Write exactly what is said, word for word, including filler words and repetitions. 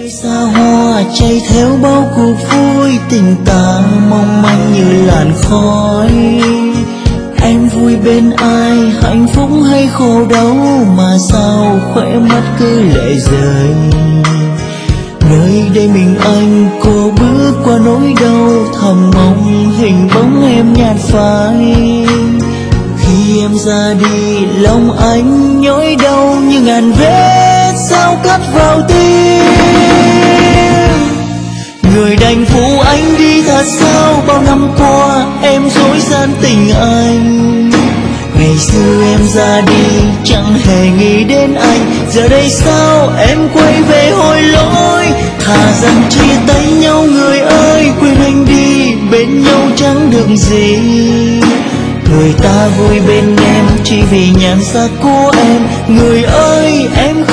Xa hoa chạy theo bao cuộc vui, tình ta mong manh như làn khói. Em vui bên ai, hạnh phúc hay khổ đau, mà sao khóe mắt cứ lệ rơi. Nơi đây mình anh cô bước qua nỗi đau, thầm mong hình bóng em nhạt phai. Khi em ra đi lòng anh nhói đau như ngàn vết sao cắt vào tim. Người đành phụ anh đi thật sao, bao năm qua em dối gian tình anh. Ngày xưa em ra đi chẳng hề nghĩ đến anh, giờ đây sao em quay về hối lỗi. Thà rằng chia tay nhau người ơi, quên anh đi bên nhau chẳng được gì. Người ta vui bên em chỉ vì nhan sắc của em, người ơi em